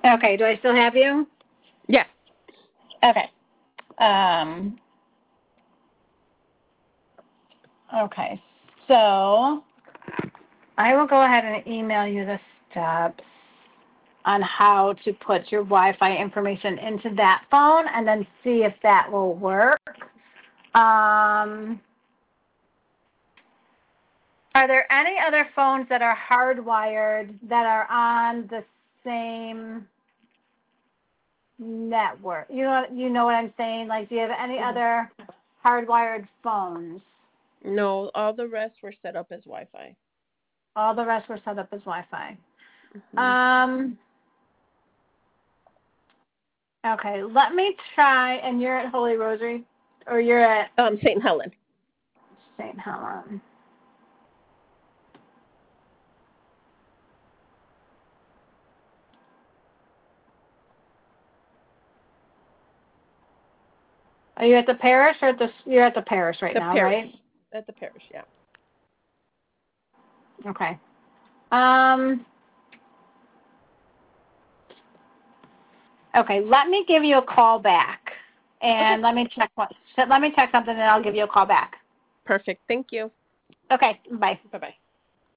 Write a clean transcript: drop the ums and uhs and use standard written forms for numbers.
Okay, do I still have you? Yes. Okay. Um, okay, so I will go ahead and email you the steps on how to put your Wi-Fi information into that phone and then see if that will work. Um, are there any other phones that are hardwired that are on the same network? You know what I'm saying? Like, do you have any Mhm. other hardwired phones? No, all the rest were set up as Wi-Fi. All the rest were set up as Wi-Fi. Hmm. Um, okay, let me try. And you're at Holy Rosary, or you're at St. Helen. St. Helen. Are you at the parish or you're at the parish right The now, right? parish. At the parish, yeah. Okay. Um, okay, let me give you a call back. Okay. And let me check something and I'll give you a call back. Perfect. Thank you. Okay, bye. Bye bye.